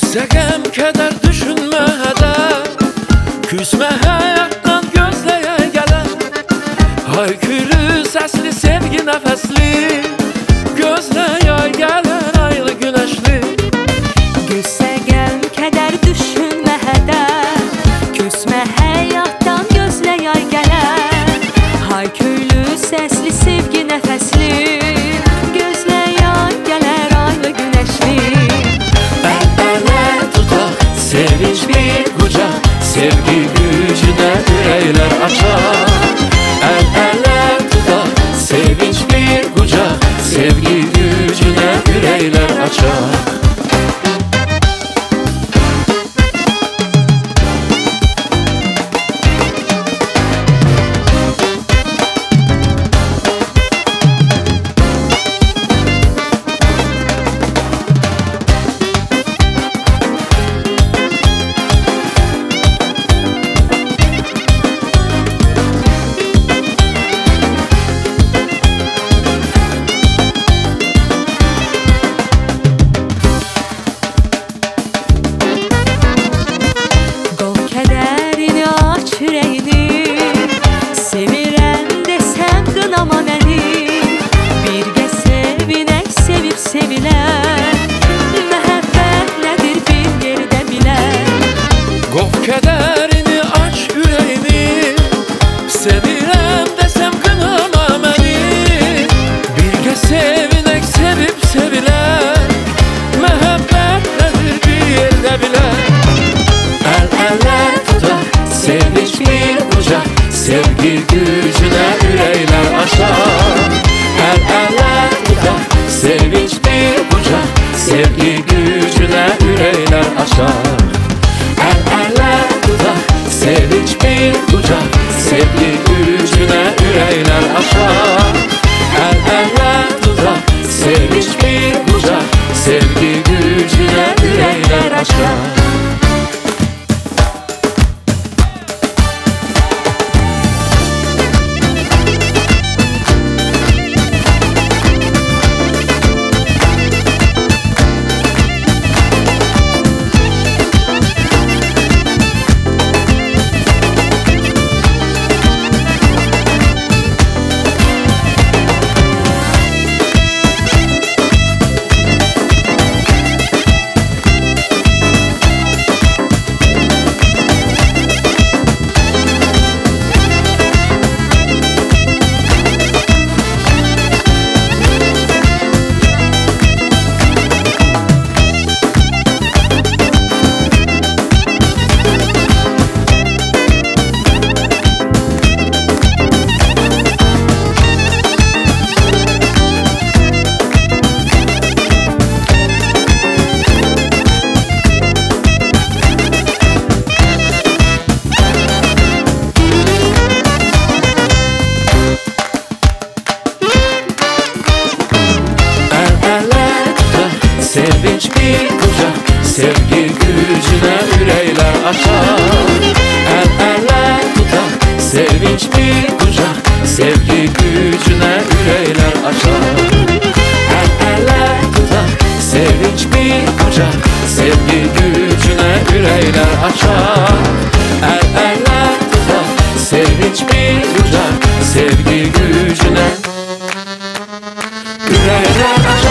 Səqəm kədər düşünmədə, küsmə həyatdan gözləyə gələn, haykülü səsli sevgi nəfəsli, gözləyə gələn aylı günəşli. Səqəm kədər düşünmədə, küsmə həyatdan gözləyə gələn, haykülü səsli sevgi nəfəsli, gözləyə gələr aylı günəşli. Sevinç bir kucak, sevgi gücüne yürekler açar. El ele tutar, sevinç bir kucak, sevgi gücüne yürekler açar. Sevirəm desəm qınama məni, birgə sevinək sevib sevilən, məhəbbət nədir bir yerdə bilən. Qov kədərini, aç ürəyini, sevirəm desəm qınama məni, birgə sevinək sevib sevilən, məhəbbət nədir bir yerdə bilən. El-ələr tutar, sevinç bir kucak, sevgi gücüne yürekler açar. El-ələr tutar, sevinç bir kucak, sevgi gücüne yürekler açar. El-ələr tutar, sevinç bir kucak, sevgi gücüne yürekler açar. El-ələr tutar, sevinç bir kucak, sevgi gücüne yürekler açar. Sevinç bir kucak, sevgi gücüne yürekler açar. El-ələr tutar, sevinç bir kucak, sevgi gücüne yürekler açar. El-ələr tutar, sevinç bir kucak, sevgi gücüne yürekler açar. El-ələr tutar, sevinç bir kucak, sevgi gücüne yürekler açar.